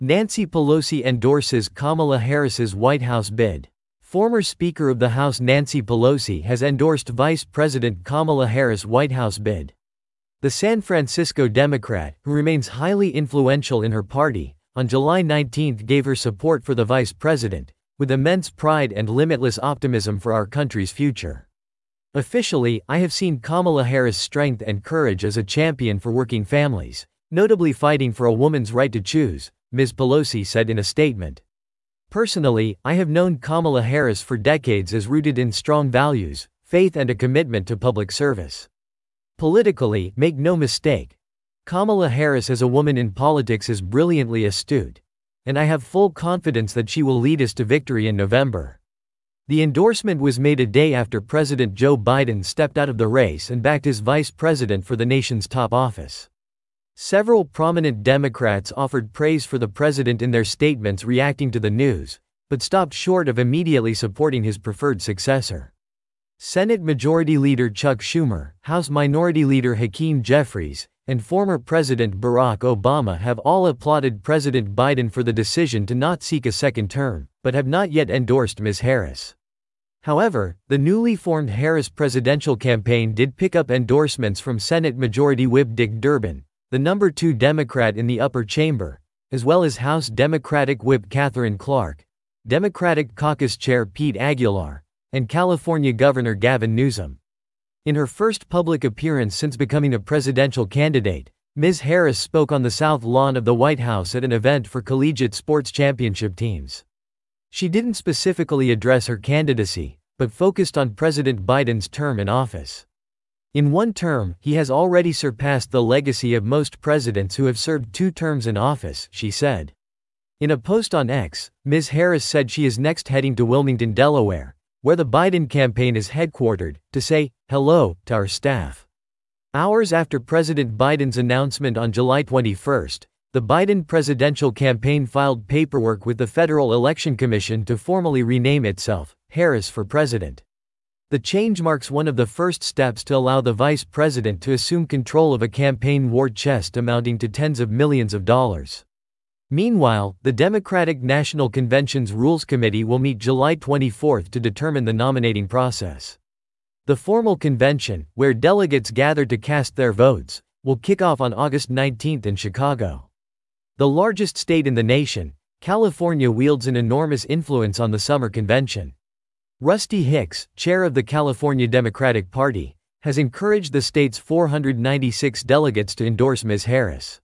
Nancy Pelosi endorses Kamala Harris's White House bid. Former Speaker of the House Nancy Pelosi has endorsed Vice President Kamala Harris' White House bid. The San Francisco Democrat, who remains highly influential in her party, on July 19 gave her support for the vice president, with immense pride and limitless optimism for our country's future. Officially, I have seen Kamala Harris' strength and courage as a champion for working families, notably fighting for a woman's right to choose, Ms. Pelosi said in a statement. Personally, I have known Kamala Harris for decades as rooted in strong values, faith and a commitment to public service. Politically, make no mistake, Kamala Harris as a woman in politics is brilliantly astute, and I have full confidence that she will lead us to victory in November. The endorsement was made a day after President Joe Biden stepped out of the race and backed his vice president for the nation's top office. Several prominent Democrats offered praise for the president in their statements reacting to the news, but stopped short of immediately supporting his preferred successor. Senate Majority Leader Chuck Schumer, House Minority Leader Hakeem Jeffries, and former President Barack Obama have all applauded President Biden for the decision to not seek a second term, but have not yet endorsed Ms. Harris. However, the newly formed Harris presidential campaign did pick up endorsements from Senate Majority Whip Dick Durbin, the number 2 Democrat in the upper chamber, as well as House Democratic Whip Katherine Clark, Democratic Caucus Chair Pete Aguilar, and California Governor Gavin Newsom. In her first public appearance since becoming a presidential candidate, Ms. Harris spoke on the South Lawn of the White House at an event for collegiate sports championship teams. She didn't specifically address her candidacy, but focused on President Biden's term in office. In one term, he has already surpassed the legacy of most presidents who have served 2 terms in office, she said. In a post on X, Ms. Harris said she is next heading to Wilmington, Delaware, where the Biden campaign is headquartered, to say hello to our staff. Hours after President Biden's announcement on July 21, the Biden presidential campaign filed paperwork with the Federal Election Commission to formally rename itself Harris for President. The change marks one of the first steps to allow the vice president to assume control of a campaign war chest amounting to tens of millions of dollars. Meanwhile, the Democratic National Convention's Rules Committee will meet July 24 to determine the nominating process. The formal convention, where delegates gather to cast their votes, will kick off on August 19 in Chicago. The largest state in the nation, California wields an enormous influence on the summer convention. Rusty Hicks, chair of the California Democratic Party, has encouraged the state's 496 delegates to endorse Ms. Harris.